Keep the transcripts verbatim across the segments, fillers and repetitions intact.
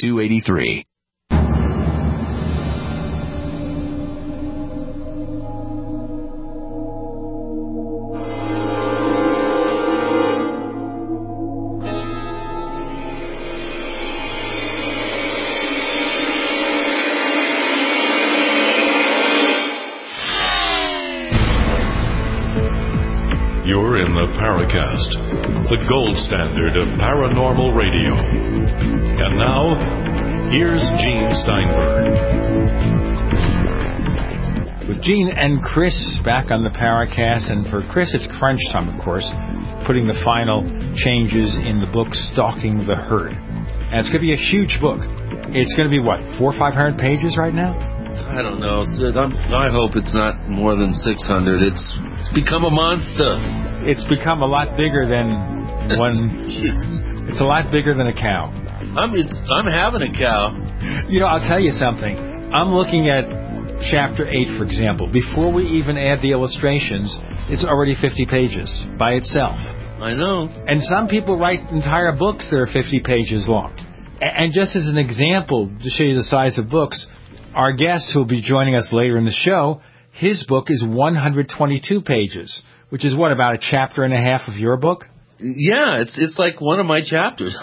two eight three. You're in the Paracast, the gold standard of paranormal radio. And now, here's Gene Steinberg. With Gene and Chris back on the Paracast, and for Chris it's crunch time, of course, putting the final changes in the book Stalking the Herd. And it's going to be a huge book. It's going to be, what, four or five hundred pages right now? I don't know, Sid. I'm, I hope it's not more than six hundred. It's, it's become a monster. It's become a lot bigger than one. Jesus. It's a lot bigger than a cow. I'm it's, I'm having a cow. You know, I'll tell you something. I'm looking at Chapter eight, for example. Before we even add the illustrations, it's already fifty pages by itself. I know. And some people write entire books that are fifty pages long. And just as an example, to show you the size of books, our guest who will be joining us later in the show, his book is one hundred twenty-two pages, which is, what, about a chapter and a half of your book? Yeah, it's it's like one of my chapters.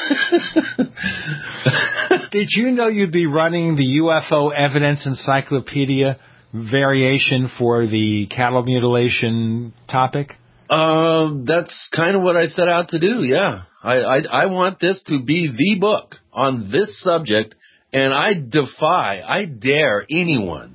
Did you know you'd be running the U F O Evidence Encyclopedia variation for the cattle mutilation topic? Um, that's kind of what I set out to do, yeah. I, I, I want this to be the book on this subject, and I defy, I dare anyone.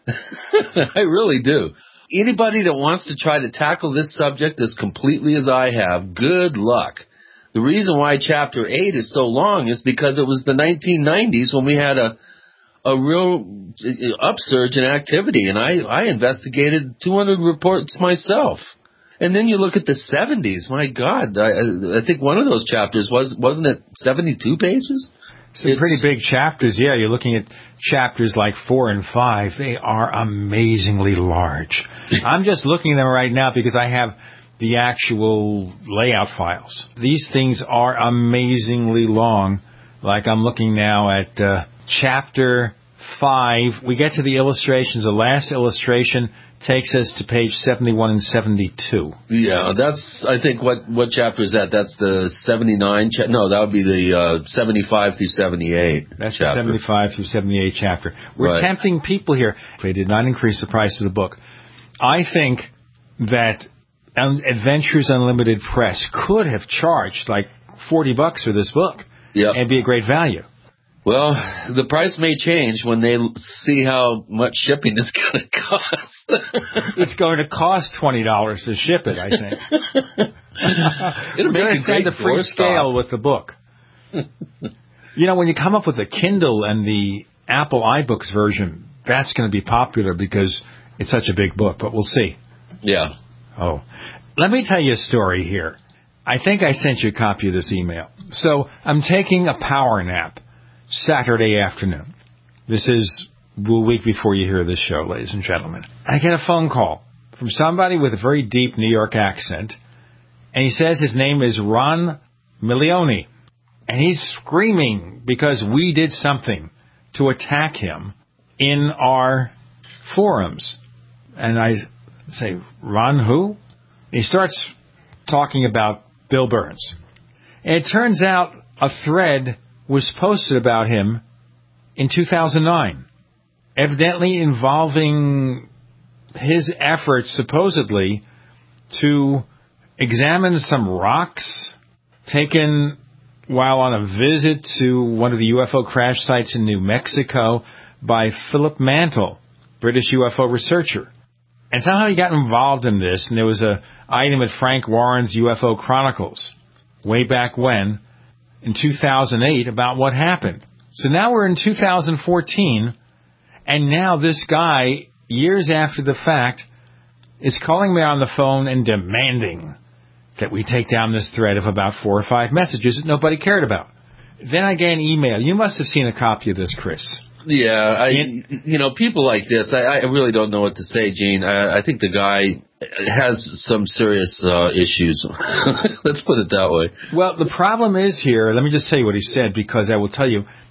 I really do. Anybody that wants to try to tackle this subject as completely as I have, good luck. The reason why Chapter eight is so long is because it was the nineteen nineties when we had a a real upsurge in activity, and I, I investigated two hundred reports myself. And then you look at the seventies, my God, I, I think one of those chapters, was, wasn't it seventy-two pages? Some it's, pretty big chapters, yeah. You're looking at chapters like four and five. They are amazingly large. I'm just looking at them right now because I have the actual layout files. These things are amazingly long. Like I'm looking now at uh, chapter five. We get to the illustrations. The last illustration takes us to page seventy-one and seventy-two. Yeah, that's, I think, what, what chapter is that? That's the seventy-nine? Cha- no, that would be the uh, seventy-five through seventy-eight That's chapter. the seventy-five through seventy-eight chapter. We're right. tempting people here. They did not increase the price of the book. I think that Adventures Unlimited Press could have charged like forty bucks for this book. Yep. And be a great value. Well, the price may change when they see how much shipping is going to cost. It's going to cost twenty dollars to ship it, I think. It'll We're make a send great a free scale with the book. You know, when you come up with the Kindle and the Apple iBooks version, that's going to be popular because it's such a big book, but we'll see. Yeah. Oh, let me tell you a story here. I think I sent you a copy of this email. So I'm taking a power nap Saturday afternoon. This is the week before you hear this show, ladies and gentlemen. I get a phone call from somebody with a very deep New York accent, and he says his name is Ron Milioni, and he's screaming because we did something to attack him in our forums. And I say, Ron who? He starts talking about Bill Burns. And it turns out a thread was posted about him in two thousand nine, evidently involving his efforts, supposedly, to examine some rocks taken while on a visit to one of the U F O crash sites in New Mexico by Philip Mantle, British U F O researcher. And somehow he got involved in this, and there was an item at Frank Warren's U F O Chronicles way back when, in two thousand eight, about what happened. So now we're in two thousand fourteen, and now this guy, years after the fact, is calling me on the phone and demanding that we take down this thread of about four or five messages that nobody cared about. Then I get an email. You must have seen a copy of this, Chris. Yeah, I, you know, people like this, I, I really don't know what to say, Gene. I, I think the guy has some serious uh, issues. Let's put it that way. Well, the problem is here, let me just tell you what he said, because I will tell you,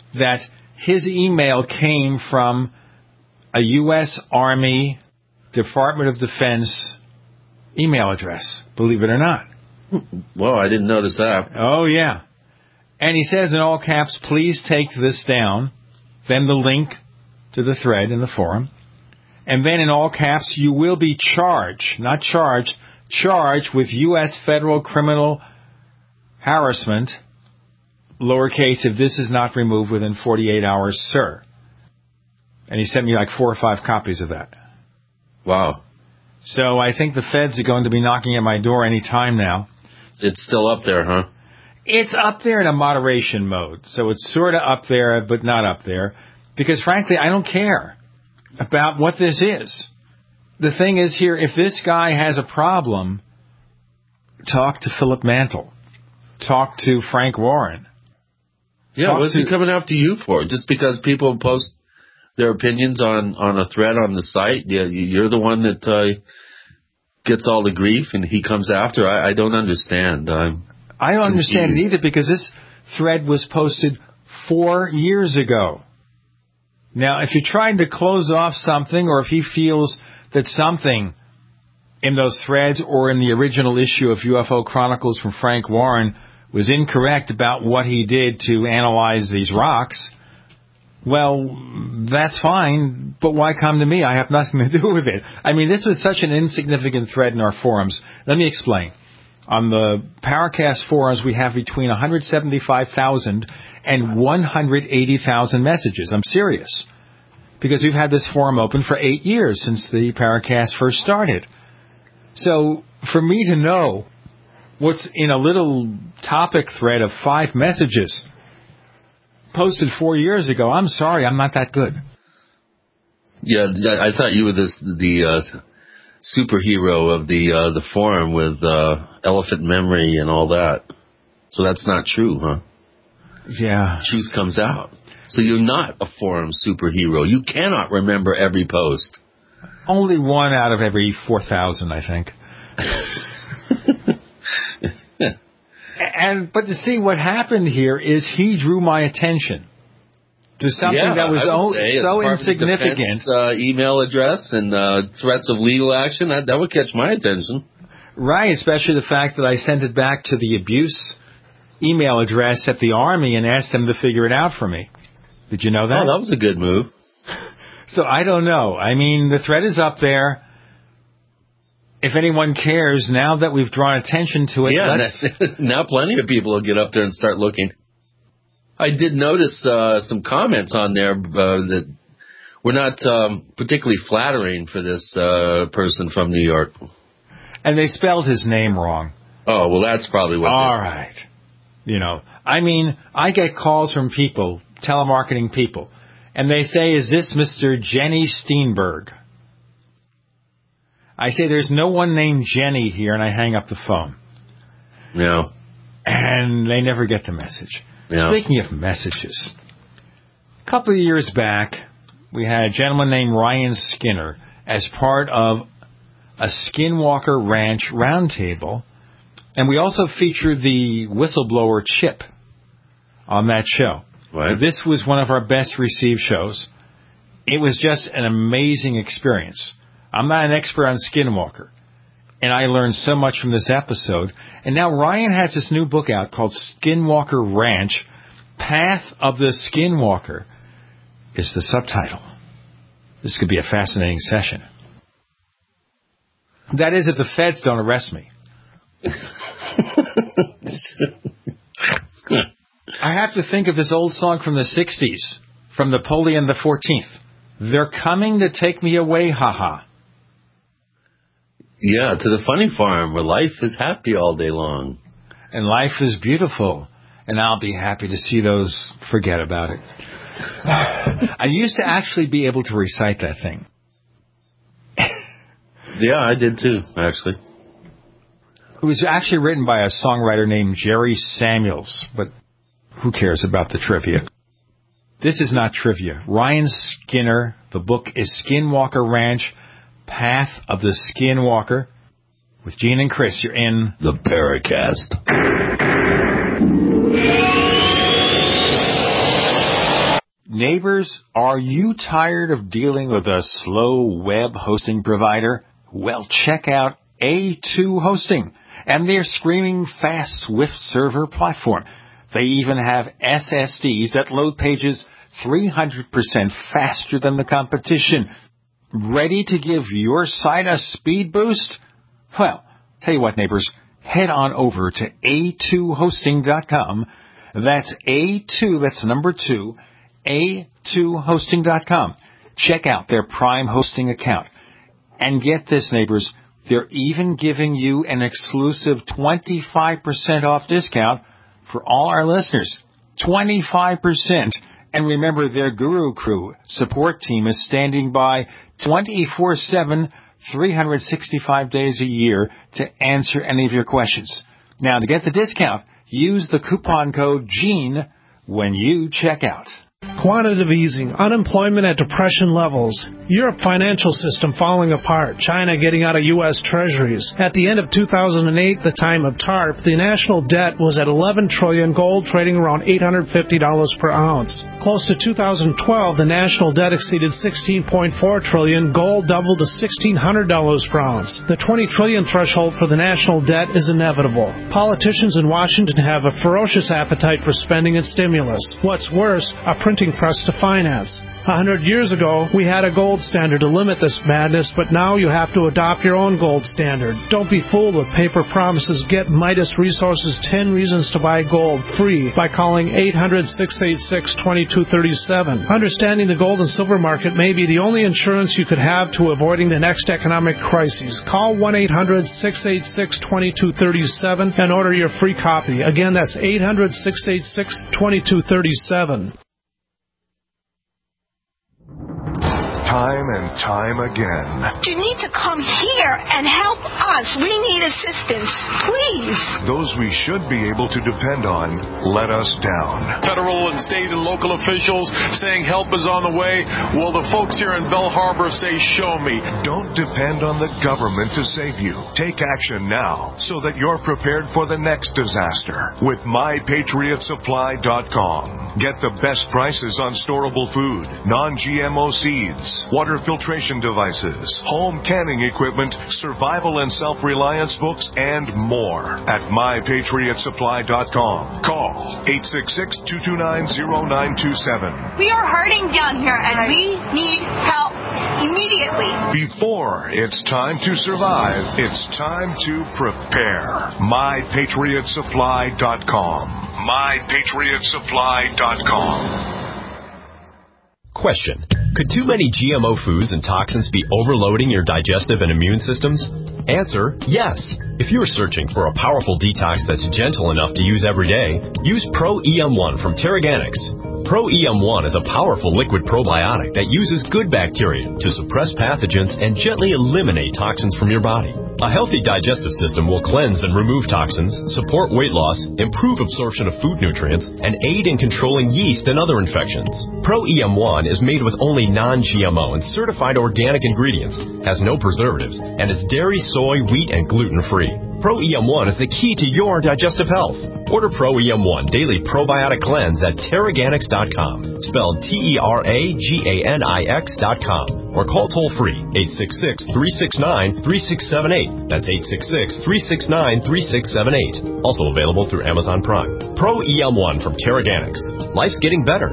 that his email came from a U S Army Department of Defense email address, believe it or not. Well, I didn't notice that. Oh, yeah. And he says in all caps, please take this down, then the link to the thread in the forum, and then in all caps, you will be charged, not charged, charged with U S federal criminal harassment, lowercase, if this is not removed within forty-eight hours, sir. And he sent me like four or five copies of that. Wow. So I think the feds are going to be knocking at my door any time now. It's still up there, huh? It's up there in a moderation mode. So it's sort of up there, but not up there. Because frankly, I don't care about what this is. The thing is here, if this guy has a problem, talk to Philip Mantle. Talk to Frank Warren. Yeah, talk what's to, he coming after you for? Just because people post their opinions on, on a thread on the site? Yeah, you're the one that uh, gets all the grief and he comes after? I, I don't understand. I'm I don't confused. understand it either, because this thread was posted four years ago. Now, if you're trying to close off something, or if he feels that something in those threads or in the original issue of U F O Chronicles from Frank Warren was incorrect about what he did to analyze these rocks, well, that's fine, but why come to me? I have nothing to do with it. I mean, this was such an insignificant thread in our forums. Let me explain. On the Paracast forums, we have between one hundred seventy-five thousand and one hundred eighty thousand messages. I'm serious. Because we've had this forum open for eight years since the Paracast first started. So for me to know what's in a little topic thread of five messages posted four years ago, I'm sorry, I'm not that good. Yeah, I thought you were this, the uh, superhero of the uh, the forum with uh, elephant memory and all that. So that's not true, huh? Yeah. Truth comes out. So you're not a forum superhero. You cannot remember every post. Only one out of every four thousand, I think. And but to see what happened here is he drew my attention to something yeah, that was o- so Department insignificant. Defense, uh, email address and uh, threats of legal action, that, that would catch my attention. Right, especially the fact that I sent it back to the abuse email address at the Army and asked them to figure it out for me. Did you know that? Oh, that was a good move. So I don't know. I mean, the thread is up there. If anyone cares, now that we've drawn attention to it, yeah, let's... now plenty of people will get up there and start looking. I did notice uh, some comments on there uh, that were not um, particularly flattering for this uh, person from New York. And they spelled his name wrong. Oh, well, that's probably what... All right. You know, I mean, I get calls from people, telemarketing people, and they say, is this Mister Jenny Steenberg? I say, there's no one named Jenny here, and I hang up the phone. Yeah. And they never get the message. Yeah. Speaking of messages, a couple of years back, we had a gentleman named Ryan Skinner as part of a Skinwalker Ranch roundtable, and we also featured the whistleblower Chip on that show. Right. This was one of our best received shows. It was just an amazing experience. I'm not an expert on Skinwalker, and I learned so much from this episode. And now Ryan has this new book out called Skinwalker Ranch, Path of the Skinwalker is the subtitle. This could be a fascinating session. That is, if the feds don't arrest me. I have to think of this old song from the sixties, from Napoleon the fourteenth. They're coming to take me away, haha. Yeah, to the funny farm where life is happy all day long. And life is beautiful. And I'll be happy to see those. Forget about it. I used to actually be able to recite that thing. Yeah, I did too, actually. It was actually written by a songwriter named Jerry Samuels, but who cares about the trivia? This is not trivia. Ryan Skinner, the book is Skinwalker Ranch, Path of the Skinwalker. With Gene and Chris, you're in the Paracast. Neighbors, are you tired of dealing with a slow web hosting provider? Well, check out A two Hosting and their screaming fast Swift server platform. They even have S S Ds that load pages three hundred percent faster than the competition. Ready to give your site a speed boost? Well, tell you what, neighbors, head on over to A two hosting dot com. That's A two, that's number two, A two hosting dot com. Check out their Prime Hosting account. And get this, neighbors, they're even giving you an exclusive twenty-five percent off discount for all our listeners. twenty-five percent. And remember, their Guru Crew support team is standing by twenty-four seven, three hundred sixty-five days a year to answer any of your questions. Now, to get the discount, use the coupon code GENE when you check out. Quantitative easing, unemployment at depression levels, Europe financial system falling apart, China getting out of U S treasuries. At the end of two thousand eight, the time of TARP, the national debt was at eleven trillion dollars, gold trading around eight hundred fifty dollars per ounce. Close to two thousand twelve, the national debt exceeded sixteen point four trillion dollars, gold doubled to sixteen hundred dollars per ounce. The twenty trillion dollars threshold for the national debt is inevitable. Politicians in Washington have a ferocious appetite for spending and stimulus. What's worse, a printing press to finance. A hundred years ago, we had a gold standard to limit this madness, but now you have to adopt your own gold standard. Don't be fooled with paper promises. Get Midas Resources ten Reasons to Buy Gold free by calling eight hundred, six eight six, two two three seven. Understanding the gold and silver market may be the only insurance you could have to avoiding the next economic crisis. Call one eight hundred, six eight six, two two three seven and order your free copy. Again, that's eight hundred, six eight six, two two three seven. Time and time again. You need to come here and help us. We need assistance. Please. Those we should be able to depend on let us down. Federal and state and local officials saying help is on the way. Well, the folks here in Belle Harbor say, show me. Don't depend on the government to save you. Take action now so that you're prepared for the next disaster with my patriot supply dot com. Get the best prices on storable food, non G M O seeds, water filtration devices, home canning equipment, survival and self-reliance books, and more at my patriot supply dot com. Call eight six six, two two nine, zero nine two seven. We are hurting down here, and we need help immediately. Before it's time to survive, it's time to prepare. my patriot supply dot com. my patriot supply dot com. Question. Could too many G M O foods and toxins be overloading your digestive and immune systems? Answer, yes. If you're searching for a powerful detox that's gentle enough to use every day, use Pro E M one from Terraganics. Pro E M one is a powerful liquid probiotic that uses good bacteria to suppress pathogens and gently eliminate toxins from your body. A healthy digestive system will cleanse and remove toxins, support weight loss, improve absorption of food nutrients, and aid in controlling yeast and other infections. Pro E M one is made with only non G M O and certified organic ingredients, has no preservatives, and is dairy, soy, wheat, and gluten-free. Pro E M one is the key to your digestive health. Order Pro E M one Daily Probiotic Cleanse at Terraganics dot com, spelled T E R A G A N I X dot com, or call toll-free eight six six, three six nine, three six seven eight. That's eight six six, three six nine, three six seven eight. Also available through Amazon Prime. Pro E M one from Terraganics. Life's getting better.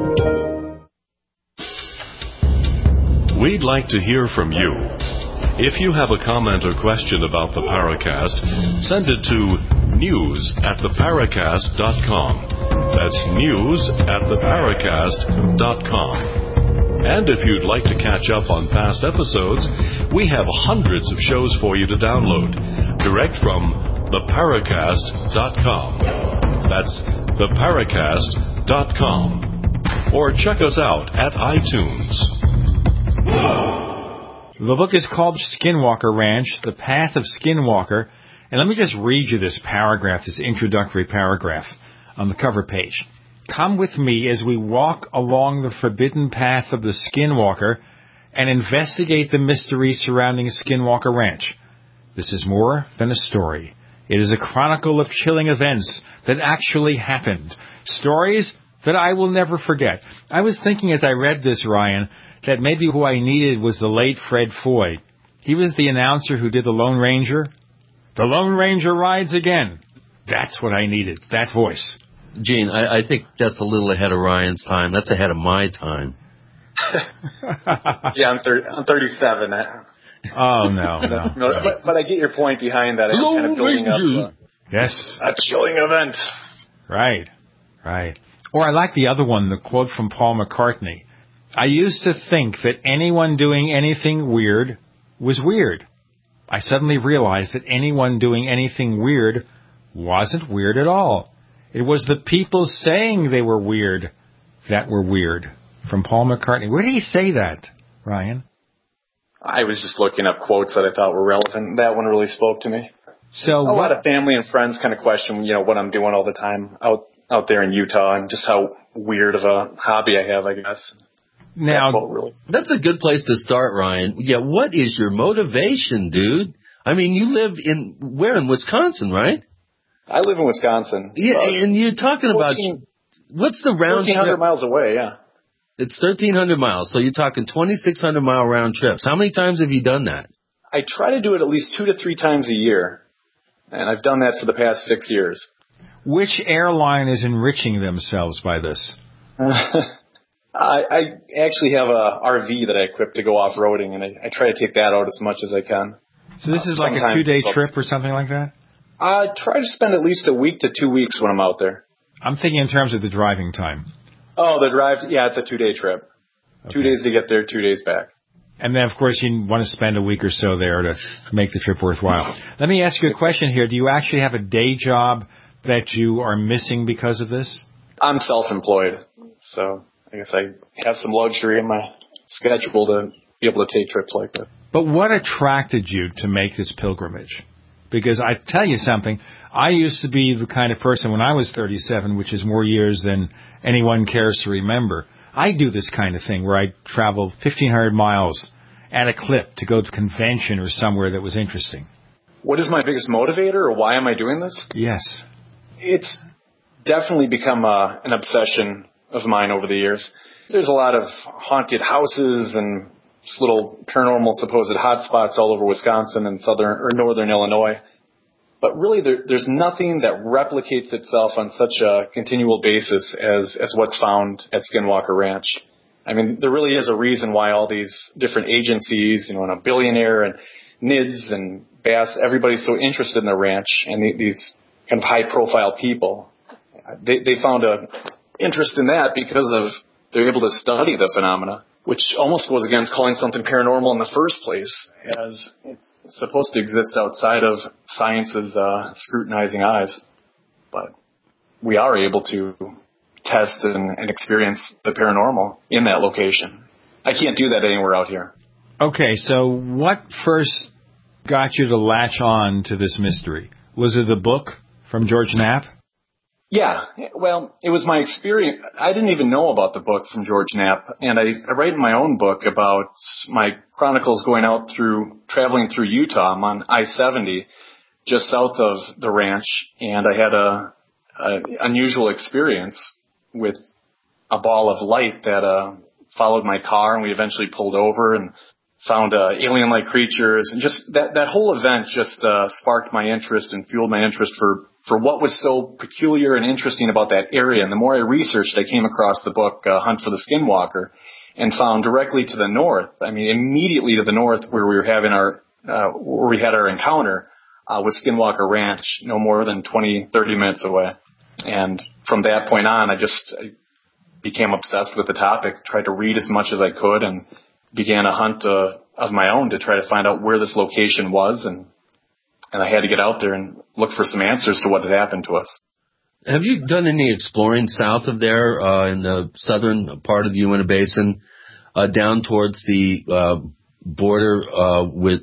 We'd like to hear from you. If you have a comment or question about the Paracast, send it to news at the paracast dot com. That's news at the paracast dot com. And if you'd like to catch up on past episodes, we have hundreds of shows for you to download, direct from the paracast dot com. That's the paracast dot com. Or check us out at iTunes. The book is called Skinwalker Ranch, The Path of Skinwalker. And let me just read you this paragraph, this introductory paragraph on the cover page. Come with me as we walk along the forbidden path of the Skinwalker and investigate the mystery surrounding Skinwalker Ranch. This is more than a story. It is a chronicle of chilling events that actually happened. Stories that I will never forget. I was thinking as I read this, Ryan, that maybe who I needed was the late Fred Foy. He was the announcer who did the Lone Ranger. The Lone Ranger rides again. That's what I needed, that voice. Gene, I, I think that's a little ahead of Ryan's time. That's ahead of my time. yeah, I'm, thir- I'm thirty-seven. Oh, no, no. no but, but I get your point behind that. I'm kind of building up uh, yes. a chilling event. Right, right. Or I like the other one, the quote from Paul McCartney. I used to think that anyone doing anything weird was weird. I suddenly realized that anyone doing anything weird wasn't weird at all. It was the people saying they were weird that were weird. From Paul McCartney. Where did he say that, Ryan? I was just looking up quotes that I thought were relevant. That one really spoke to me. So a what, lot of family and friends kind of question, you know, what I'm doing all the time out out there in Utah and just how weird of a hobby I have, I guess. Now, that really that's a good place to start, Ryan. Yeah, what is your motivation, dude? I mean, you live in, where in Wisconsin, right? I live in Wisconsin. Yeah, uh, and you're talking fourteen, about, what's the round fourteen hundred trip? Miles away, yeah. It's thirteen hundred miles, so you're talking twenty-six hundred mile round trips. How many times have you done that? I try to do it at least two to three times a year, and I've done that for the past six years. Which airline is enriching themselves by this? I, I actually have a R V that I equip to go off-roading, and I, I try to take that out as much as I can. So this is uh, like a two-day trip or something like that? I try to spend at least a week to two weeks when I'm out there. I'm thinking in terms of the driving time. Oh, the drive, yeah, it's a two-day trip. Okay. Two days to get there, two days back. And then, of course, you want to spend a week or so there to make the trip worthwhile. Let me ask you a question here. Do you actually have a day job that you are missing because of this? I'm self-employed, so I guess I have some luxury in my schedule to be able to take trips like that. But what attracted you to make this pilgrimage? Because I tell you something, I used to be the kind of person when I was thirty-seven, which is more years than anyone cares to remember. I do this kind of thing where I travel fifteen hundred miles at a clip to go to a convention or somewhere that was interesting. What is my biggest motivator, or why am I doing this? Yes. It's definitely become a, an obsession of mine over the years. There's a lot of haunted houses and just little paranormal supposed hotspots all over Wisconsin and southern or northern Illinois. But really, there, there's nothing that replicates itself on such a continual basis as, as what's found at Skinwalker Ranch. I mean, there really is a reason why all these different agencies, you know, and a billionaire and N I D S and Bass, everybody's so interested in the ranch and the, these kind of high-profile people. They, they found a interest in that because of they're able to study the phenomena, which almost goes against calling something paranormal in the first place, as it's supposed to exist outside of science's uh, scrutinizing eyes. But we are able to test and, and experience the paranormal in that location. I can't do that anywhere out here. Okay, so what first got you to latch on to this mystery? Was it the book from George Knapp? Yeah, well, it was my experience. I didn't even know about the book from George Knapp, and I, I write in my own book about my chronicles going out through, traveling through Utah. I'm on I seventy, just south of the ranch, and I had a, a unusual experience with a ball of light that uh, followed my car, and we eventually pulled over and found uh, alien-like creatures, and just that, that whole event just uh, sparked my interest and fueled my interest for for what was so peculiar and interesting about that area. And the more I researched, I came across the book, uh, Hunt for the Skinwalker, and found directly to the north, I mean, immediately to the north where we were having our, uh, where we had our encounter, uh, was Skinwalker Ranch, no more than twenty, thirty minutes away. And from that point on, I just I became obsessed with the topic, tried to read as much as I could, and began a hunt uh, of my own to try to find out where this location was, and and I had to get out there and look for some answers to what had happened to us. Have you done any exploring south of there uh, in the southern part of the Uinta Basin, uh, down towards the uh, border uh, with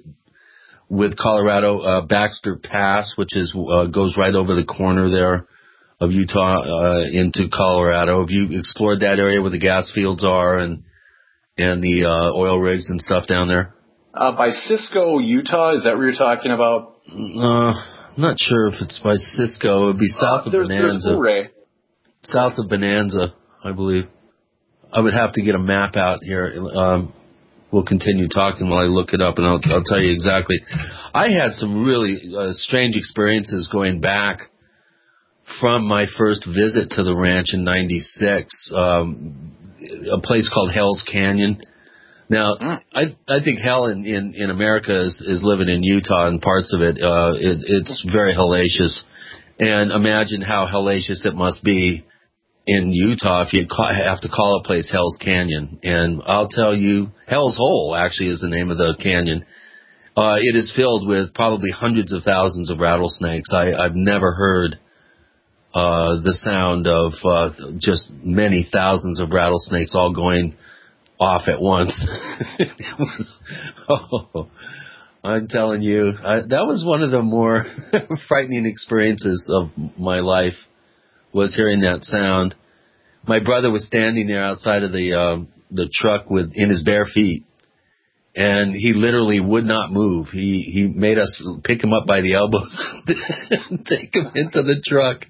with Colorado, uh, Baxter Pass, which is uh, goes right over the corner there of Utah uh, into Colorado? Have you explored that area where the gas fields are and and the uh, oil rigs and stuff down there? Uh, by Cisco, Utah, is that what you're talking about? Uh, I'm not sure if it's by Cisco. It would be south uh, of there's, Bonanza. There's Ouray. South of Bonanza. I believe. I would have to get a map out here. Um, we'll continue talking while I look it up, and I'll, I'll tell you exactly. I had some really uh, strange experiences going back from my first visit to the ranch in ninety-six, um, a place called Hell's Canyon. Now, I I think hell in, in, in America is, is living in Utah, and parts of it, uh, it it's very hellacious. And imagine how hellacious it must be in Utah if you have to call a place Hell's Canyon. And I'll tell you, Hell's Hole actually is the name of the canyon. Uh, it is filled with probably hundreds of thousands of rattlesnakes. I, I've never heard uh, the sound of uh, just many thousands of rattlesnakes all going off at once. It was, oh, I'm telling you, I, that was one of the more frightening experiences of my life, was hearing that sound. My brother was standing there outside of the uh, the truck with in his bare feet, and he literally would not move. He he made us pick him up by the elbows and take him into the truck.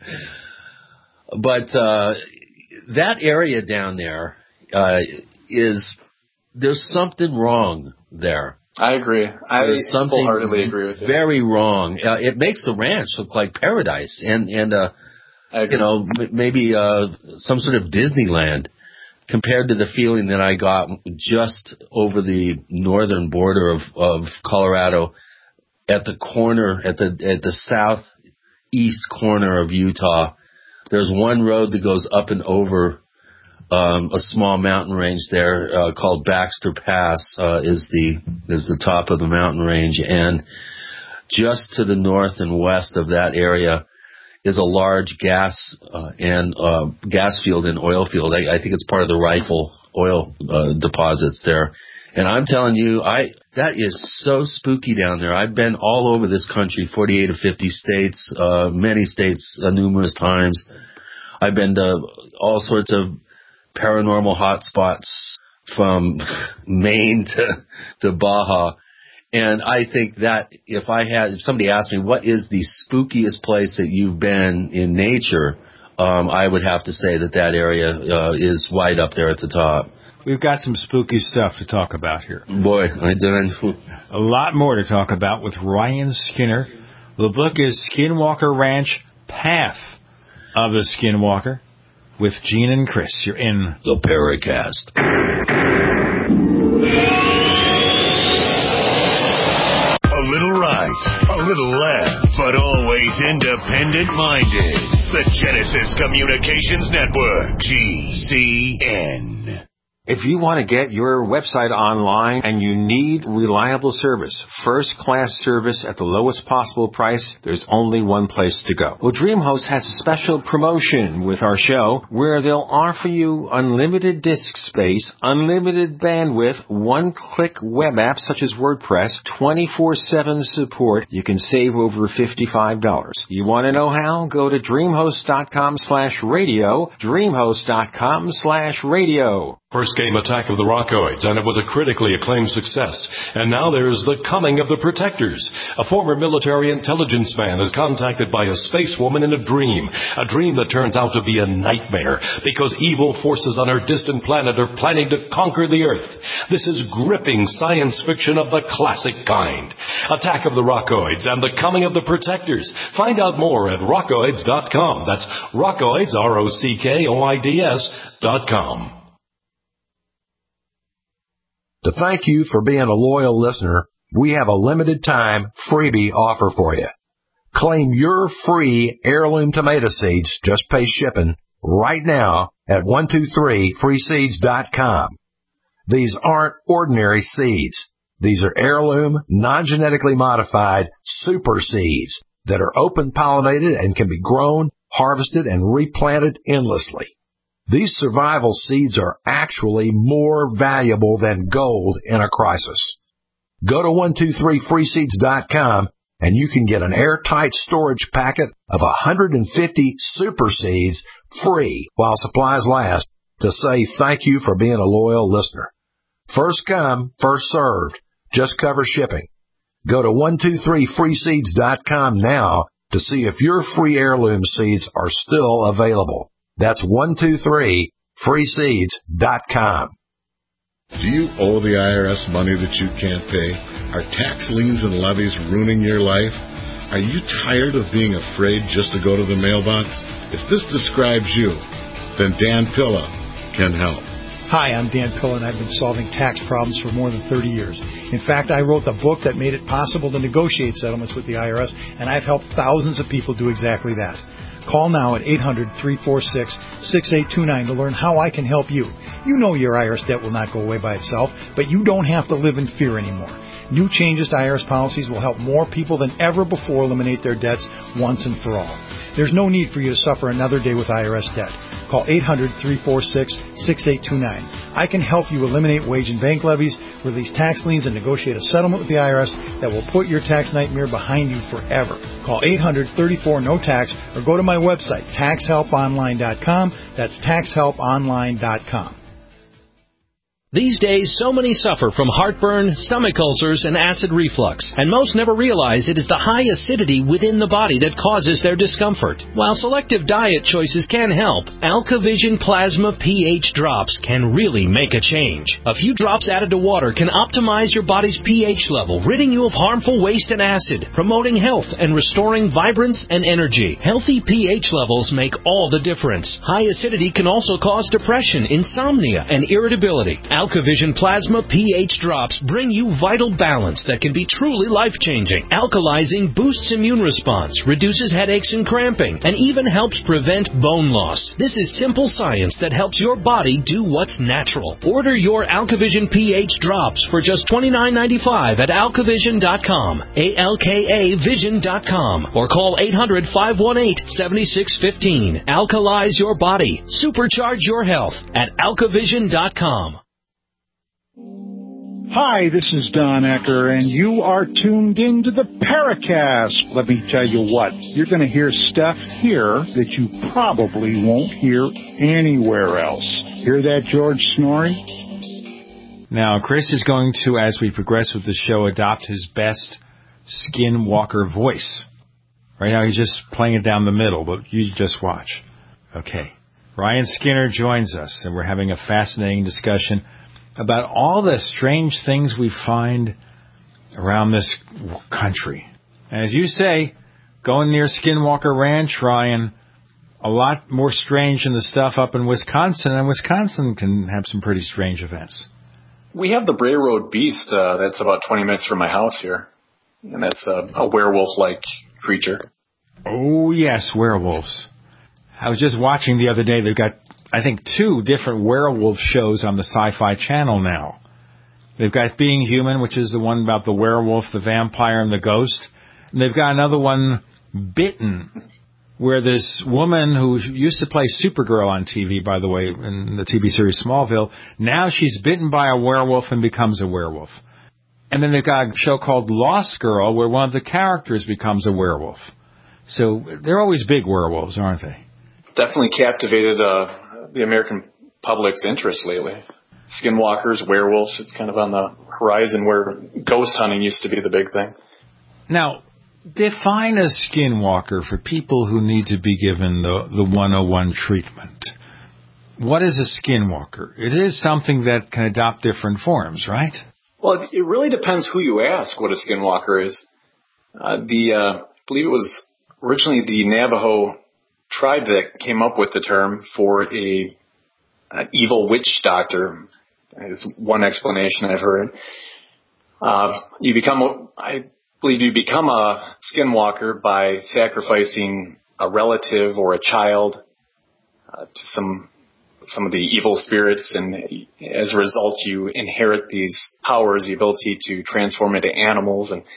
But uh, that area down there uh, is there's something wrong there. I agree. I There's something wholeheartedly agree with you. Very wrong. Uh, it makes the ranch look like paradise, and and uh, you know m- maybe uh, some sort of Disneyland, compared to the feeling that I got just over the northern border of, of Colorado, at the corner at the at the southeast corner of Utah. There's one road that goes up and over Um, a small mountain range there uh, called Baxter Pass uh, is the is the top of the mountain range, and just to the north and west of that area is a large gas uh, and uh, gas field and oil field. I, I think it's part of the Rifle oil uh, deposits there, and I'm telling you, I that is so spooky down there. I've been all over this country, forty-eight of fifty states, uh, many states, uh, numerous times. I've been to all sorts of paranormal hotspots from Maine to, to Baja. And I think that if I had, if somebody asked me, what is the spookiest place that you've been in nature, um, I would have to say that that area uh, is right up there at the top. We've got some spooky stuff to talk about here. Boy, I did. A lot more to talk about with Ryan Skinner. The book is Skinwalker Ranch, Path of the Skinwalker. With Gene and Chris, you're in the Paracast. A little right, a little left, but always independent-minded. The Genesis Communications Network, G C N. If you want to get your website online and you need reliable service, first-class service at the lowest possible price, there's only one place to go. Well, DreamHost has a special promotion with our show where they'll offer you unlimited disk space, unlimited bandwidth, one-click web apps such as WordPress, twenty-four seven support. You can save over fifty-five dollars. You want to know how? Go to DreamHost.com slash radio, DreamHost.com slash radio. First game Attack of the Rockoids, and it was a critically acclaimed success. And now there's The Coming of the Protectors. A former military intelligence man is contacted by a space woman in a dream, a dream that turns out to be a nightmare because evil forces on her distant planet are planning to conquer the Earth. This is gripping science fiction of the classic kind. Attack of the Rockoids and The Coming of the Protectors. Find out more at rockoids dot com. That's Rockoids, R O C K O I D S dot com. To thank you for being a loyal listener, we have a limited time freebie offer for you. Claim your free heirloom tomato seeds, just pay shipping, right now at one two three free seeds dot com. These aren't ordinary seeds. These are heirloom, non-genetically modified super seeds that are open-pollinated and can be grown, harvested, and replanted endlessly. These survival seeds are actually more valuable than gold in a crisis. Go to one two three free seeds dot com and you can get an airtight storage packet of one hundred fifty super seeds free while supplies last to say thank you for being a loyal listener. First come, first served. Just cover shipping. Go to one two three free seeds dot com now to see if your free heirloom seeds are still available. That's one two three free seeds dot com. Do you owe the I R S money that you can't pay? Are tax liens and levies ruining your life? Are you tired of being afraid just to go to the mailbox? If this describes you, then Dan Pilla can help. Hi, I'm Dan Pilla, and I've been solving tax problems for more than thirty years. In fact, I wrote the book that made it possible to negotiate settlements with the I R S, and I've helped thousands of people do exactly that. Call now at eight hundred, three four six, six eight two nine to learn how I can help you. You know your I R S debt will not go away by itself, but you don't have to live in fear anymore. New changes to I R S policies will help more people than ever before eliminate their debts once and for all. There's no need for you to suffer another day with I R S debt. Call eight hundred, three four six, six eight two nine. I can help you eliminate wage and bank levies, release tax liens, and negotiate a settlement with the I R S that will put your tax nightmare behind you forever. Call eight hundred, thirty-four, no tax or go to my website, tax help online dot com. That's tax help online dot com. These days, so many suffer from heartburn, stomach ulcers, and acid reflux, and most never realize it is the high acidity within the body that causes their discomfort. While selective diet choices can help, AlkaVision Plasma pH Drops can really make a change. A few drops added to water can optimize your body's pH level, ridding you of harmful waste and acid, promoting health and restoring vibrance and energy. Healthy pH levels make all the difference. High acidity can also cause depression, insomnia, and irritability. AlkaVision Plasma pH Drops bring you vital balance that can be truly life-changing. Alkalizing boosts immune response, reduces headaches and cramping, and even helps prevent bone loss. This is simple science that helps your body do what's natural. Order your AlkaVision pH Drops for just twenty-nine ninety-five at alkavision dot com, A L K A vision dot com, or call eight hundred, five one eight, seven six one five. Alkalize your body. Supercharge your health at alkavision dot com. Hi, this is Don Ecker, and you are tuned into the Paracast. Let me tell you what, you're going to hear stuff here that you probably won't hear anywhere else. Hear that, George snoring? Now, Chris is going to, as we progress with the show, adopt his best Skinwalker voice. Right now, he's just playing it down the middle, but you just watch. Okay. Ryan Skinner joins us, and we're having a fascinating discussion about all the strange things we find around this country. And as you say, going near Skinwalker Ranch, Ryan, a lot more strange than the stuff up in Wisconsin, and Wisconsin can have some pretty strange events. We have the Bray Road Beast uh, that's about twenty minutes from my house here, and that's a, a werewolf-like creature. Oh, yes, werewolves. I was just watching the other day, they've got I think, two different werewolf shows on the Sci-Fi Channel now. They've got Being Human, which is the one about the werewolf, the vampire, and the ghost. And they've got another one, Bitten, where this woman who used to play Supergirl on T V, by the way, in the T V series Smallville, now she's bitten by a werewolf and becomes a werewolf. And then they've got a show called Lost Girl, where one of the characters becomes a werewolf. So they're always big werewolves, aren't they? Definitely captivated uh, the American public's interest lately. Skinwalkers, werewolves, it's kind of on the horizon where ghost hunting used to be the big thing. Now, define a skinwalker for people who need to be given the, the one oh one treatment. What is a skinwalker? It is something that can adopt different forms, right? Well, it really depends who you ask what a skinwalker is. Uh, the, uh, I believe it was originally the Navajo tribe that came up with the term for a an evil witch doctor. Is one explanation I've heard. Uh, you become, a, I believe, you become a skinwalker by sacrificing a relative or a child uh, to some some of the evil spirits, and as a result, you inherit these powers, the ability to transform into animals. And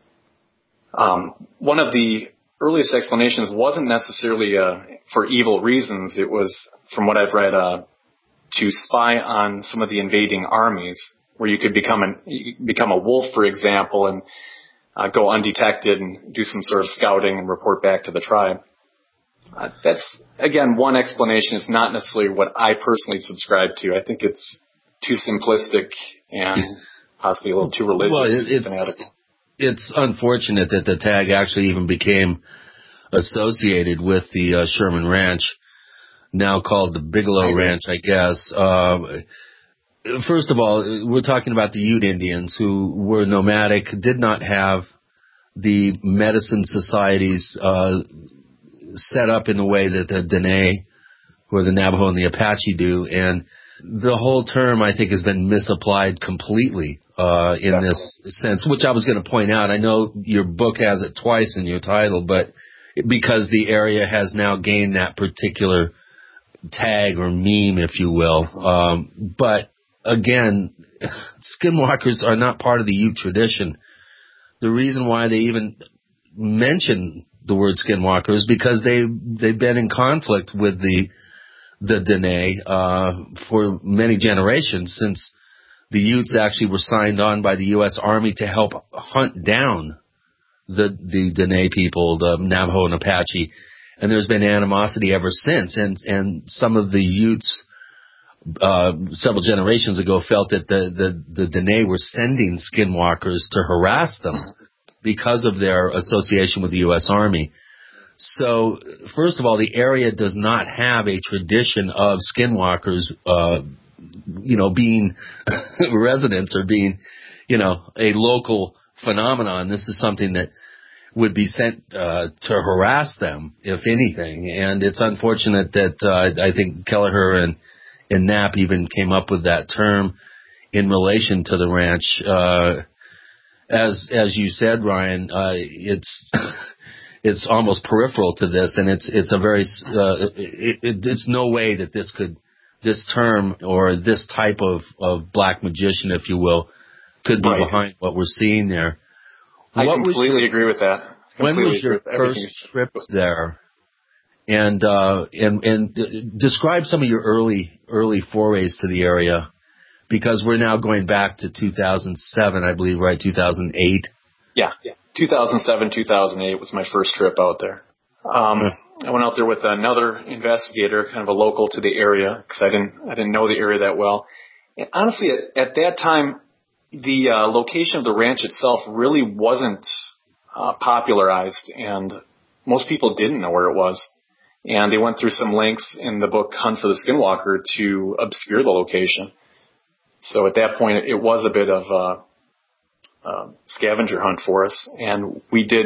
um, one of the earliest explanations wasn't necessarily uh, for evil reasons. It was, from what I've read, uh, to spy on some of the invading armies, where you could become an become a wolf, for example, and uh, go undetected and do some sort of scouting and report back to the tribe. Uh, that's, again, one explanation. It's not necessarily what I personally subscribe to. I think it's too simplistic and possibly a little too religious. Well, it, it's, it's unfortunate that the tag actually even became associated with the uh, Sherman Ranch. now called the Bigelow Ranch, I guess. Uh, first of all, we're talking about the Ute Indians who were nomadic, did not have the medicine societies uh, set up in the way that the Dene or the Navajo and the Apache do, and the whole term, I think, has been misapplied completely uh, in Definitely. this sense, which I was going to point out. I know your book has it twice in your title, but because the area has now gained that particular tag or meme, if you will. Um, but again, skinwalkers are not part of the Ute tradition. The reason why they even mention the word skinwalker is because they, they've been in conflict with the the Dene uh, for many generations, since the Utes actually were signed on by the U S Army to help hunt down the the Dene people, the Navajo and Apache, and there's been animosity ever since. And and some of the Utes uh, several generations ago felt that the the, the Dene were sending skinwalkers to harass them because of their association with the U S Army. So, first of all, the area does not have a tradition of skinwalkers, uh, you know, being residents or being, you know, a local phenomenon. This is something that would be sent uh, to harass them, if anything. And it's unfortunate that uh, I think Kelleher and, and Knapp even came up with that term in relation to the ranch. Uh, as as you said, Ryan, uh, it's... It's almost peripheral to this, and it's it's a very uh, it, it, it's no way that this could this term or this type of, of black magician, if you will, could be right. behind what we're seeing there. I what completely your, agree with that. When was your first trip there? And uh, and and describe some of your early early forays to the area, because we're now going back to two thousand seven, I believe, right? two thousand eight. Yeah, yeah. two thousand seven, two thousand eight was my first trip out there. Um, I went out there with another investigator, kind of a local to the area, because I didn't I didn't know the area that well. And honestly, at, at that time, the uh, location of the ranch itself really wasn't uh, popularized, and most people didn't know where it was. And they went through some links in the book Hunt for the Skinwalker to obscure the location. So at that point, it was a bit of a Uh, scavenger hunt for us, and we did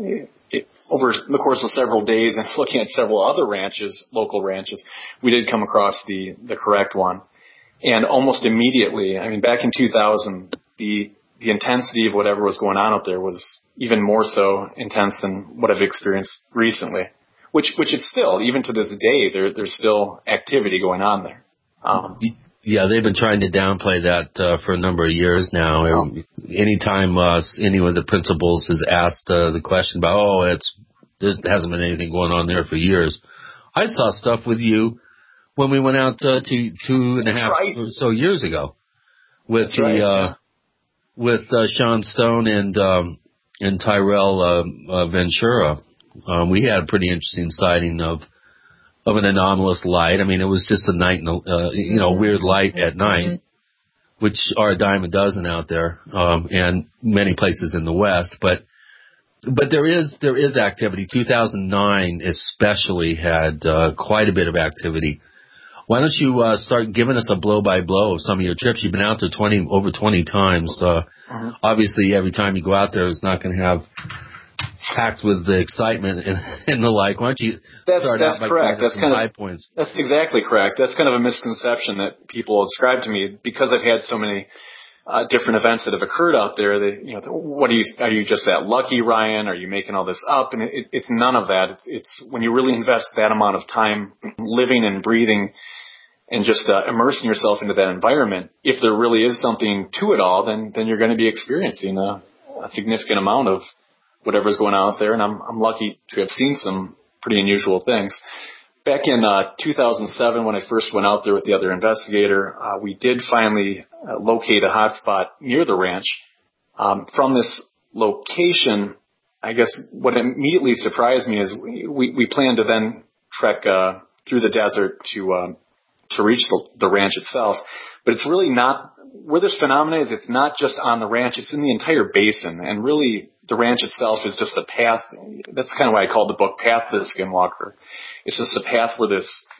it, over the course of several days and looking at several other ranches, local ranches, we did come across the the correct one. And almost immediately, I mean, back in two thousand, the the intensity of whatever was going on out there was even more so intense than what I've experienced recently, which which it's still, even to this day, there there's still activity going on there. Um, Yeah, they've been trying to downplay that uh, for a number of years now. Oh. Anytime uh, any of the principals has asked uh, the question about, oh, it's there hasn't been anything going on there for years. I saw stuff with you when we went out uh, two two and That's a half right. or so years ago with That's the right, uh, yeah. with uh, Sean Stone and um, and Tyrell uh, uh, Ventura. Um, we had a pretty interesting sighting of. of an anomalous light. I mean, it was just a night, uh, you know, weird light at night, which are a dime a dozen out there, um, and many places in the West. But, but there is, there is activity. two thousand nine especially had, uh, quite a bit of activity. Why don't you, uh, start giving us a blow by blow of some of your trips? You've been out there twenty, over twenty times. Uh, uh-huh. Obviously every time you go out there, it's not going to have, packed with the excitement and, and the like. Why don't you that's, start that's out by correct. That's kind of high points? That's exactly correct. That's kind of a misconception that people ascribe to me because I've had so many uh, different events that have occurred out there. That you know, what are you? Are you just that lucky, Ryan? Are you making all this up? And it, it's none of that. It's, it's when you really invest that amount of time living and breathing and just uh, immersing yourself into that environment. If there really is something to it all, then then you're going to be experiencing a, a significant amount of whatever's going on out there, and I'm I'm lucky to have seen some pretty unusual things. Back in uh, two thousand seven, when I first went out there with the other investigator, uh, we did finally uh, locate a hotspot near the ranch. Um, from this location, I guess what immediately surprised me is we, we, we planned to then trek uh, through the desert to um, to reach the, the ranch itself, but it's really not where this phenomena is. It's not just on the ranch; it's in the entire basin, and really. The ranch itself is just a path. That's kind of why I called the book Path to the Skinwalker. It's just a path where this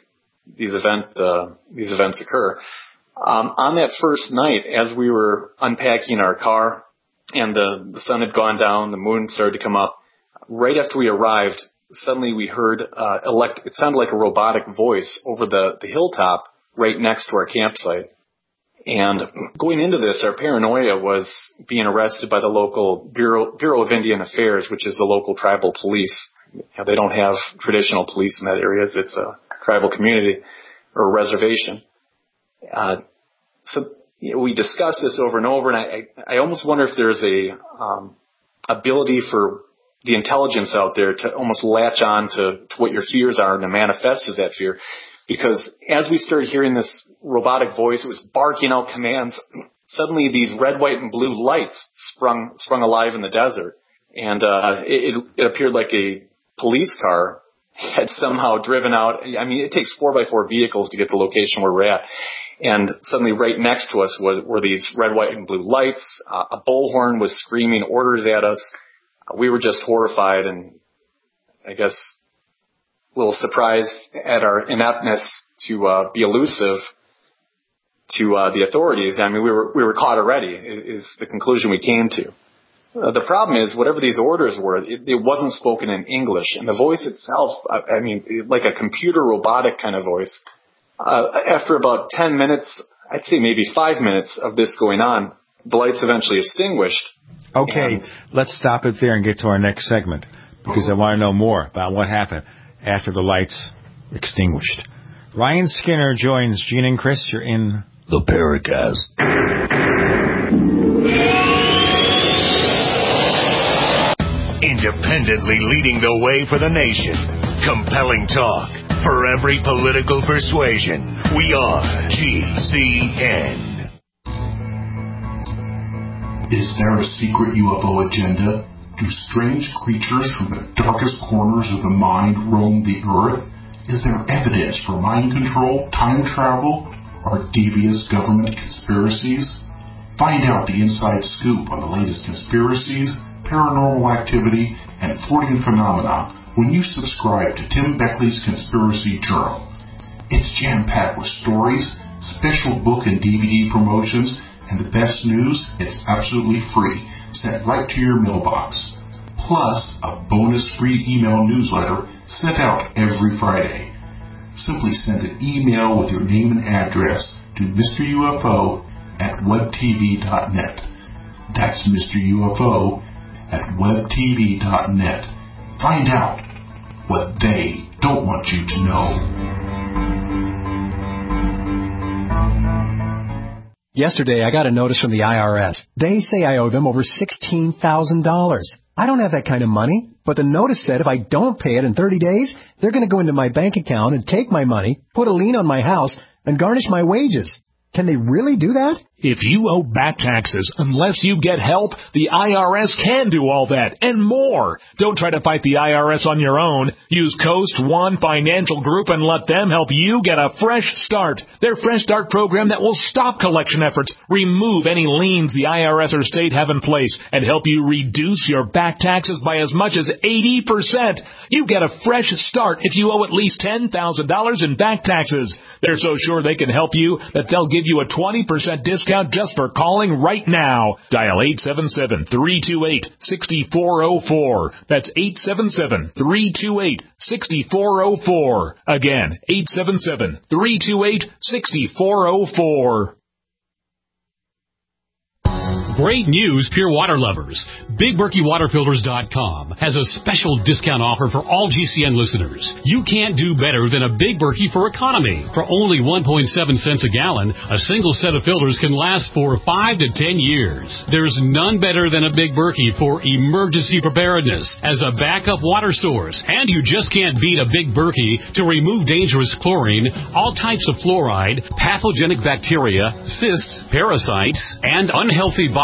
these event uh, these events occur. Um, on that first night, as we were unpacking our car, and the, the sun had gone down, the moon started to come up. Right after we arrived, suddenly we heard uh, elect. It sounded like a robotic voice over the, the hilltop right next to our campsite. And going into this, our paranoia was being arrested by the local Bureau, Bureau of Indian Affairs, which is the local tribal police. You know, they don't have traditional police in that area. It's a tribal community or a reservation. Uh, so you know, we discussed this over and over, and I, I, I almost wonder if there's a um, ability for the intelligence out there to almost latch on to, to what your fears are and to manifest as that fear. Because as we started hearing this robotic voice, it was barking out commands. Suddenly these red, white, and blue lights sprung sprung alive in the desert. And uh, it, it appeared like a police car had somehow driven out. I mean, it takes four by four vehicles to get the location where we're at. And suddenly right next to us was, were these red, white, and blue lights. Uh, a bullhorn was screaming orders at us. We were just horrified and I guess a little surprised at our ineptness to uh, be elusive to uh, the authorities. I mean, we were we were caught already, is the conclusion we came to. Uh, the problem is, whatever these orders were, it, it wasn't spoken in English. And the voice itself, I, I mean, like a computer robotic kind of voice. Uh, after about ten minutes, I'd say maybe five minutes of this going on, the lights eventually extinguished. Okay, let's stop it there and get to our next segment, because I want to know more about what happened after the lights extinguished. Ryan Skinner joins Gene and Chris. You're in the Paracast. Independently leading the way for the nation. Compelling talk for every political persuasion. We are G C N. Is there a secret U F O agenda? Do strange creatures from the darkest corners of the mind roam the earth? Is there evidence for mind control, time travel, or devious government conspiracies? Find out the inside scoop on the latest conspiracies, paranormal activity, and Fortean phenomena when you subscribe to Tim Beckley's Conspiracy Journal. It's jam-packed with stories, special book and D V D promotions, and the best news, it's absolutely free, sent right to your mailbox. Plus, a bonus free email newsletter sent out every Friday. Simply send an email with your name and address to Mister U F O at web t v dot net. That's Mister U F O at web t v dot net. Find out what they don't want you to know. Yesterday, I got a notice from the I R S. They say I owe them over sixteen thousand dollars. I don't have that kind of money, but the notice said if I don't pay it in thirty days, they're going to go into my bank account and take my money, put a lien on my house, and garnish my wages. Can they really do that? If you owe back taxes, unless you get help, the I R S can do all that and more. Don't try to fight the I R S on your own. Use Coast One Financial Group and let them help you get a fresh start. Their Fresh Start program that will stop collection efforts, remove any liens the I R S or state have in place, and help you reduce your back taxes by as much as eighty percent. You get a fresh start if you owe at least ten thousand dollars in back taxes. They're so sure they can help you that they'll give you a twenty percent discount just for calling right now. Dial eight seven seven, three two eight, six four zero four. That's eight seven seven, three two eight, six four zero four. Again, eight seven seven, three two eight, six four zero four. Great news, pure water lovers. Big Berkey Water Filters dot com has a special discount offer for all G C N listeners. You can't do better than a Big Berkey for economy. For only one point seven cents a gallon, a single set of filters can last for five to ten years. There's none better than a Big Berkey for emergency preparedness as a backup water source. And you just can't beat a Big Berkey to remove dangerous chlorine, all types of fluoride, pathogenic bacteria, cysts, parasites, and unhealthy viruses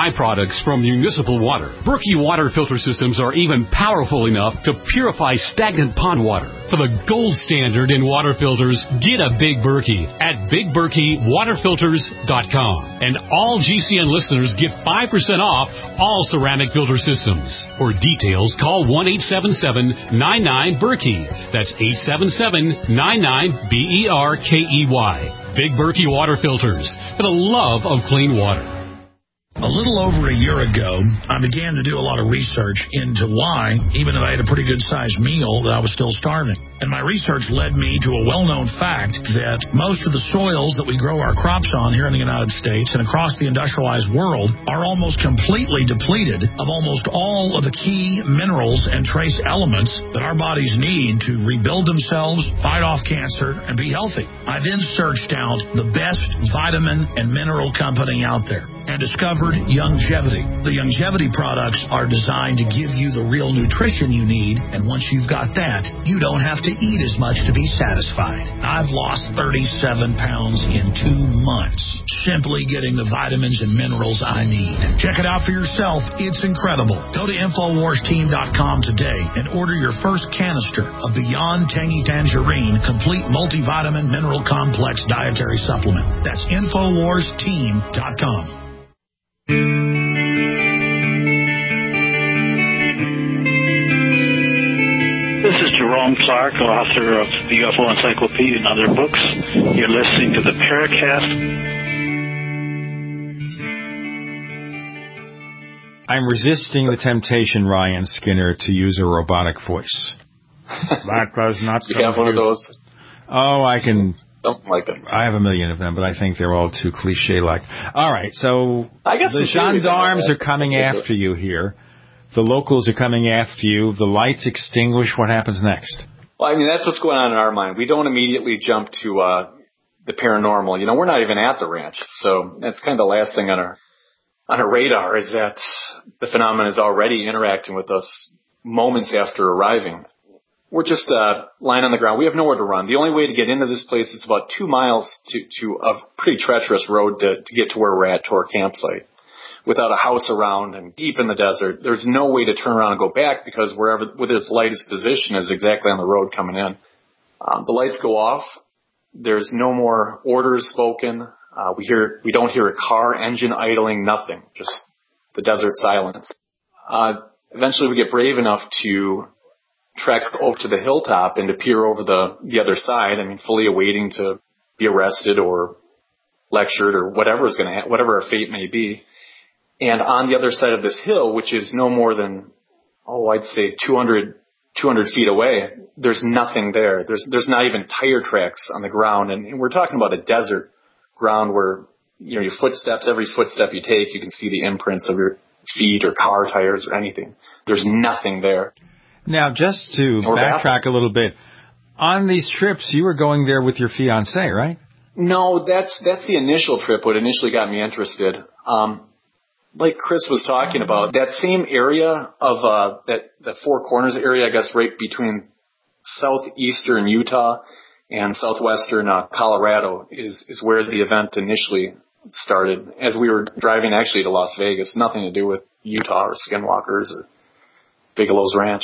byproducts from municipal water. Berkey water filter systems are even powerful enough to purify stagnant pond water. For the gold standard in water filters, get a Big Berkey at big berkey water filters dot com. And all G C N listeners get five percent off all ceramic filter systems. For details, call one eight seven seven nine nine Berkey. That's eight seven seven nine nine B E R K E Y. Big Berkey water filters for the love of clean water. A little over a year ago, I began to do a lot of research into why, even though I had a pretty good-sized meal, that I was still starving. And my research led me to a well-known fact that most of the soils that we grow our crops on here in the United States and across the industrialized world are almost completely depleted of almost all of the key minerals and trace elements that our bodies need to rebuild themselves, fight off cancer, and be healthy. I then searched out the best vitamin and mineral company out there and discovered Youngevity. The Youngevity products are designed to give you the real nutrition you need, and once you've got that, you don't have to eat as much to be satisfied. I've lost thirty-seven pounds in two months, simply getting the vitamins and minerals I need. Check it out for yourself. It's incredible. Go to infowars team dot com today and order your first canister of Beyond Tangy Tangerine Complete Multivitamin Mineral Complex Dietary Supplement. That's infowars team dot com. This is Jerome Clark, author of the U F O Encyclopedia and other books. You're listening to the Paracast. I'm resisting the temptation, Ryan Skinner, to use a robotic voice. That does not. You have one of those? Oh, I can. Something like that. I have a million of them, but I think they're all too cliche-like. All right, so I guess the gendarmes are coming after you here. The locals are coming after you. The lights extinguish. What happens next? Well, I mean, that's what's going on in our mind. We don't immediately jump to uh, the paranormal. You know, we're not even at the ranch, so that's kind of the last thing on our on our radar is that the phenomenon is already interacting with us moments after arriving. We're just uh, lying on the ground. We have nowhere to run. The only way to get into this place is about two miles to, to a pretty treacherous road to, to get to where we're at, to our campsite, without a house around and deep in the desert. There's no way to turn around and go back because wherever with its lightest position is exactly on the road coming in. Um, the lights go off. There's no more orders spoken. Uh, we hear we don't hear a car engine idling. Nothing. Just the desert silence. Uh, eventually, we get brave enough to trek over to the hilltop and to peer over the, the other side. I mean, fully awaiting to be arrested or lectured or whatever is going to ha- whatever our fate may be. And on the other side of this hill, which is no more than, oh, I'd say two hundred, two hundred feet away, there's nothing there. There's there's not even tire tracks on the ground. And, and we're talking about a desert ground where, you know, your footsteps, every footstep you take, you can see the imprints of your feet or car tires or anything. There's nothing there. Now, just to backtrack a little bit, on these trips, you were going there with your fiancée, right? No, that's that's the initial trip, what initially got me interested. Um, like Chris was talking about, that same area of uh, that the Four Corners area, I guess right between southeastern Utah and southwestern uh, Colorado is, is where the event initially started. As we were driving actually to Las Vegas, nothing to do with Utah or Skinwalkers or Bigelow's Ranch.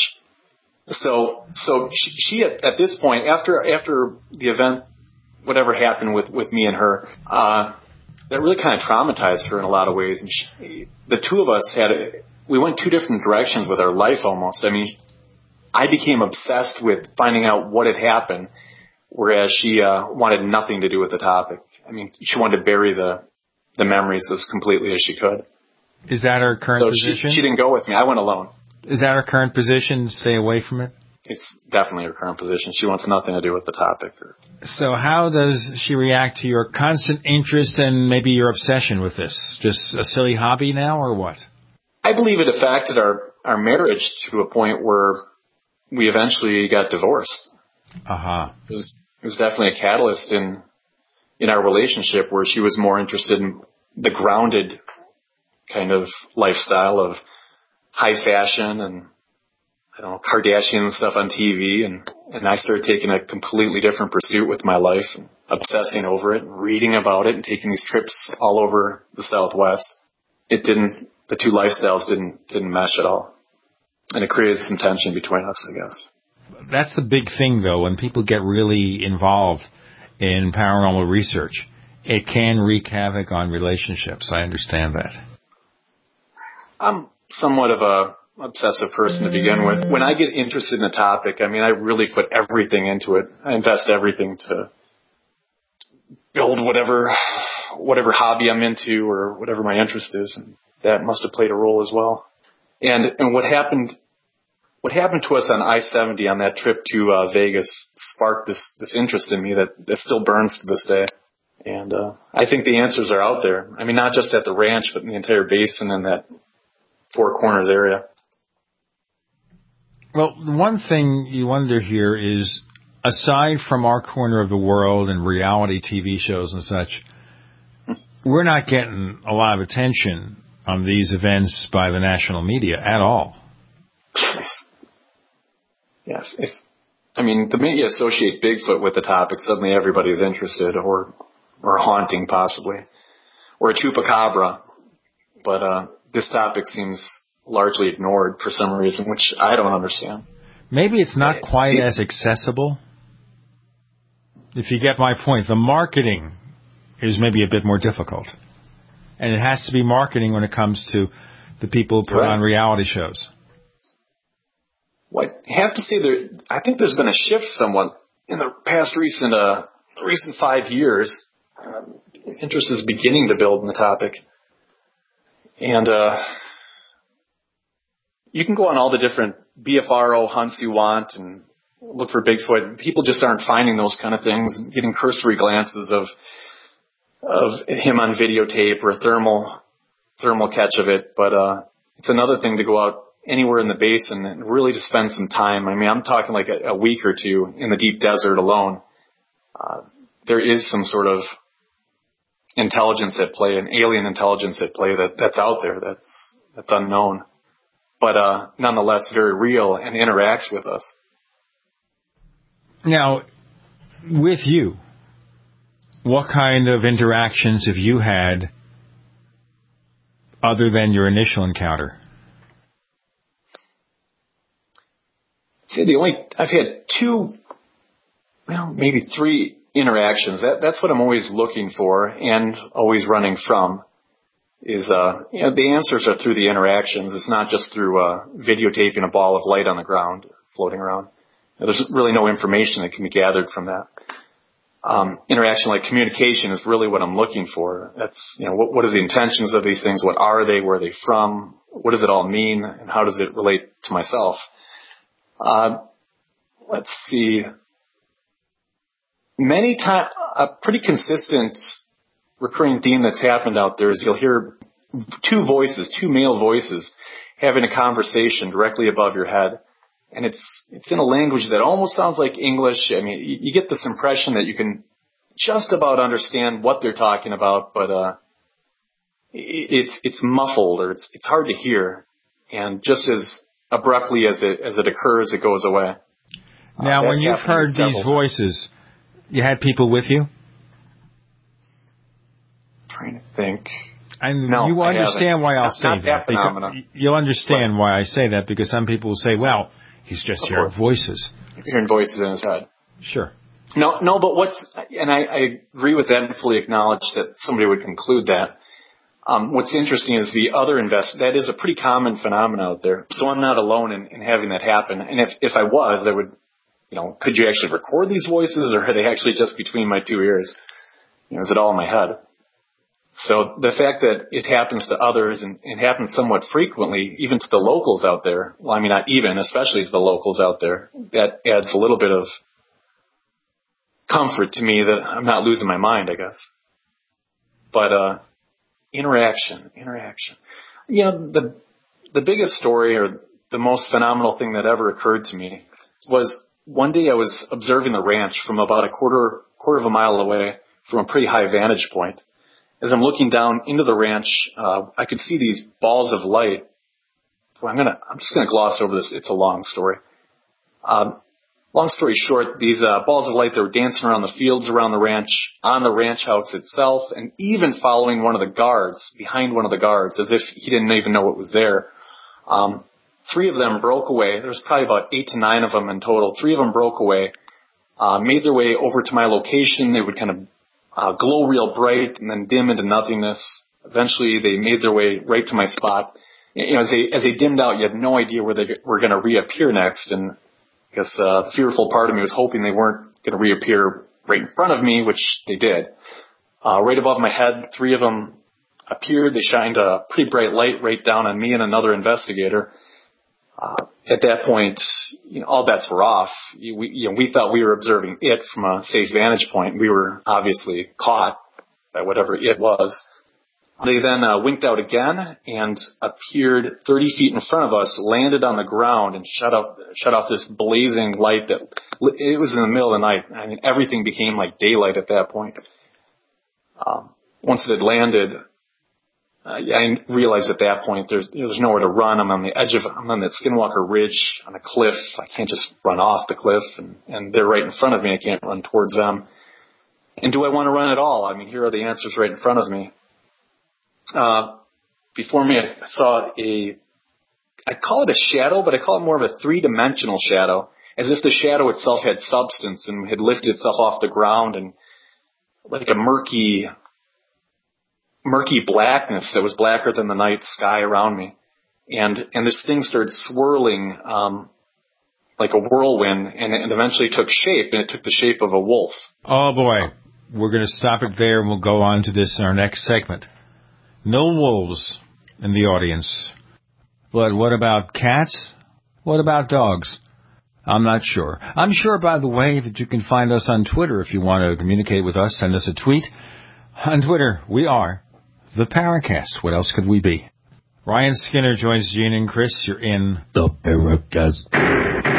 So, so she, she at, at this point, after after the event, whatever happened with, with me and her, uh, that really kind of traumatized her in a lot of ways. And she, the two of us had, a, we went two different directions with our life almost. I mean, I became obsessed with finding out what had happened, whereas she uh, wanted nothing to do with the topic. I mean, she wanted to bury the the memories as completely as she could. Is that her current so position? She, she didn't go with me. I went alone. Is that her current position? Stay away from it? It's definitely her current position. She wants nothing to do with the topic. So how does she react to your constant interest and maybe your obsession with this? Just a silly hobby now or what? I believe it affected our, our marriage to a point where we eventually got divorced. Uh-huh. It was, it was definitely a catalyst in in our relationship where she was more interested in the grounded kind of lifestyle of high fashion and, I don't know, Kardashian and stuff on T V. And, and I started taking a completely different pursuit with my life and obsessing over it and reading about it and taking these trips all over the Southwest. it didn't, the two lifestyles didn't, didn't mesh at all. And it created some tension between us, I guess. That's the big thing, though, when people get really involved in paranormal research. It can wreak havoc on relationships. I understand that. I'm somewhat of a obsessive person to begin with. When I get interested in a topic, I mean, I really put everything into it. I invest everything to build whatever whatever hobby I'm into or whatever my interest is, and that must have played a role as well. And and what happened what happened to us on I seventy on that trip to uh, Vegas sparked this this interest in me that, that still burns to this day. And uh, I think the answers are out there. I mean, not just at the ranch, but in the entire basin and that Four Corners area. Well, one thing you wonder here is, aside from our corner of the world and reality T V shows and such, we're not getting a lot of attention on these events by the national media at all. Yes. Yes. If, I mean, the media associate Bigfoot with the topic. Suddenly everybody's interested, or or haunting possibly, or a chupacabra. But uh, this topic seems largely ignored for some reason, which I don't understand. Maybe it's not quite as accessible. If you get my point, the marketing is maybe a bit more difficult. And it has to be marketing when it comes to the people who put Right. on reality shows. Well, I have to say, there, I think there's been a shift somewhat in the past recent uh, recent five years. Um, interest is beginning to build in the topic. And uh, you can go on all the different B F R O hunts you want and look for Bigfoot. People just aren't finding those kind of things, getting cursory glances of of him on videotape or a thermal thermal catch of it. But uh, it's another thing to go out anywhere in the basin and really to spend some time. I mean, I'm talking like a, a week or two in the deep desert alone. Uh, there is some sort of intelligence at play, an alien intelligence at play that, that's out there, that's that's unknown, but uh, nonetheless very real and interacts with us. Now, with you, what kind of interactions have you had other than your initial encounter? See, the only I've had two, well, maybe three interactions. That that's what I'm always looking for and always running from. Is uh, you know, the answers are through the interactions. It's not just through uh, videotaping a ball of light on the ground floating around. There's really no information that can be gathered from that. Um, interaction, like communication, is really what I'm looking for. That's, you know, what, what is the intentions of these things? What are they? Where are they from? What does it all mean? And how does it relate to myself? Uh, let's see. Many times, a pretty consistent recurring theme that's happened out there is you'll hear two voices, two male voices, having a conversation directly above your head. And it's it's in a language that almost sounds like English. I mean, you, you get this impression that you can just about understand what they're talking about, but uh, it, it's it's muffled, or it's it's hard to hear. And just as abruptly as it as it occurs, it goes away. Now, uh, when you've heard these voices, you had people with you? Trying to think. And no, you I understand haven't. why I'll Not say that that. phenomenon. Because you'll understand right. why I say that, because some people will say, well, he's just of hearing course. voices. You're hearing voices in his head. Sure. No, no, but what's, and I, I agree with that and fully acknowledge that somebody would conclude that. Um, what's interesting is the other invest, that is a pretty common phenomenon out there. So I'm not alone in, in having that happen. And if, if I was, I would, you know, could you actually record these voices, or are they actually just between my two ears? You know, is it all in my head? So the fact that it happens to others, and it happens somewhat frequently, even to the locals out there, well, I mean, not even, especially to the locals out there, that adds a little bit of comfort to me that I'm not losing my mind, I guess. But uh, interaction, interaction. You know, the the biggest story, or the most phenomenal thing that ever occurred to me was one day I was observing the ranch from about a quarter quarter of a mile away from a pretty high vantage point. As I'm looking down into the ranch, uh, I could see these balls of light. Well, I'm gonna, I'm just gonna gloss over this. It's a long story. Um, long story short, these uh, balls of light, they were dancing around the fields around the ranch, on the ranch house itself, and even following one of the guards, behind one of the guards, as if he didn't even know it was there. Um, three of them broke away. There was probably about eight to nine of them in total. Three of them broke away, uh, made their way over to my location. They would kind of uh, glow real bright and then dim into nothingness. Eventually, they made their way right to my spot. You know, as they, as they dimmed out, you had no idea where they were going to reappear next. And I guess uh, the fearful part of me was hoping they weren't going to reappear right in front of me, which they did. Uh, right above my head, three of them appeared. They shined a pretty bright light right down on me and another investigator. Uh, at that point, you know, all bets were off. We, you know, we thought we were observing it from a safe vantage point. We were obviously caught by whatever it was. They then uh, winked out again and appeared thirty feet in front of us, landed on the ground, and shut off shut off this blazing light that it was in the middle of the night. I mean, everything became like daylight at that point. Um, once it had landed, uh, I realized at that point there's there's nowhere to run. I'm on the edge of I'm on that Skinwalker Ridge on a cliff. I can't just run off the cliff, and, and they're right in front of me. I can't run towards them. And do I want to run at all? I mean, here are the answers right in front of me. Uh, before me, I saw a, I call it a shadow, but I call it more of a three-dimensional shadow, as if the shadow itself had substance and had lifted itself off the ground, and like a murky, murky blackness that was blacker than the night sky around me. And, and this thing started swirling, um, like a whirlwind, and it eventually took shape, and it took the shape of a wolf. Oh boy. We're going to stop it there, and we'll go on to this in our next segment. No wolves in the audience. But what about cats? What about dogs? I'm not sure. I'm sure, by the way, that you can find us on Twitter if you want to communicate with us. Send us a tweet. On Twitter, we are the Paracast. What else could we be? Ryan Skinner joins Gene and Chris. You're in the Paracast.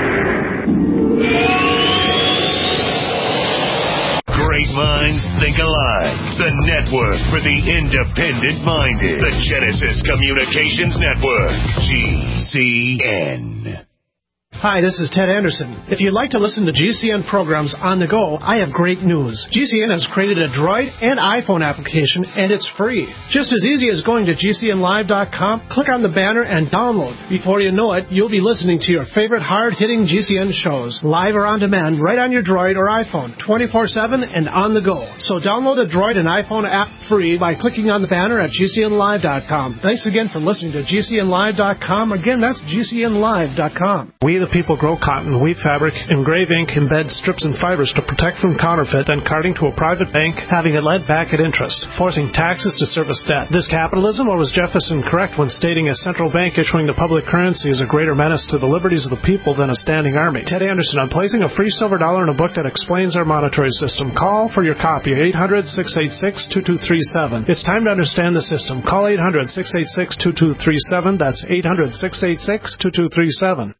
Great minds think alike. The network for the independent-minded. The Genesis Communications Network. G C N. Hi, this is Ted Anderson. If you'd like to listen to G C N programs on the go, I have great news. G C N has created a Droid and iPhone application, and it's free. Just as easy as going to G C N live dot com, click on the banner, and download. Before you know it, you'll be listening to your favorite hard-hitting G C N shows, live or on demand, right on your Droid or iPhone, twenty-four seven and on the go. So download the Droid and iPhone app free by clicking on the banner at G C N live dot com. Thanks again for listening to G C N live dot com. Again, that's G C N live dot com. We the people grow cotton, weave fabric, engrave ink, embed strips and fibers to protect from counterfeit, then carting to a private bank, having it lent back at interest, forcing taxes to service debt. This capitalism, or was Jefferson correct when stating a central bank issuing the public currency is a greater menace to the liberties of the people than a standing army? Ted Anderson, I'm placing a free silver dollar in a book that explains our monetary system. Call for your copy, eight hundred, six eight six, two two three seven. It's time to understand the system. Call eight hundred, six eight six, two two three seven. That's eight hundred, six eight six, two two three seven.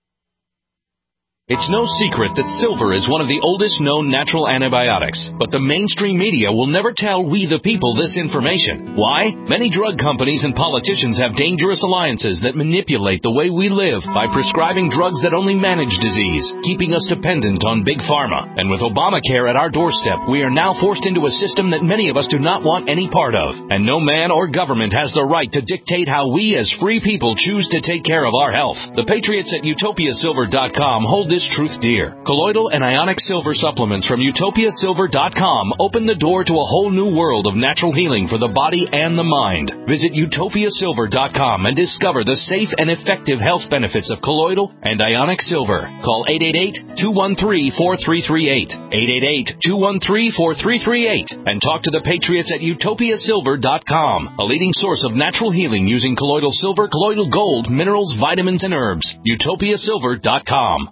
It's no secret that silver is one of the oldest known natural antibiotics, but the mainstream media will never tell we the people this information. Why? Many drug companies and politicians have dangerous alliances that manipulate the way we live by prescribing drugs that only manage disease, keeping us dependent on big pharma. And with Obamacare at our doorstep, we are now forced into a system that many of us do not want any part of. And no man or government has the right to dictate how we as free people choose to take care of our health. The patriots at utopia silver dot com hold this truth dear. Colloidal and ionic silver supplements from utopia silver dot com open the door to a whole new world of natural healing for the body and the mind. Visit utopia silver dot com and discover the safe and effective health benefits of colloidal and ionic silver. Call eight eight eight, two one three, four three three eight, eight eight eight, two one three, four three three eight, and talk to the patriots at utopia silver dot com, a leading source of natural healing using colloidal silver, colloidal gold, minerals, vitamins, and herbs. utopia silver dot com.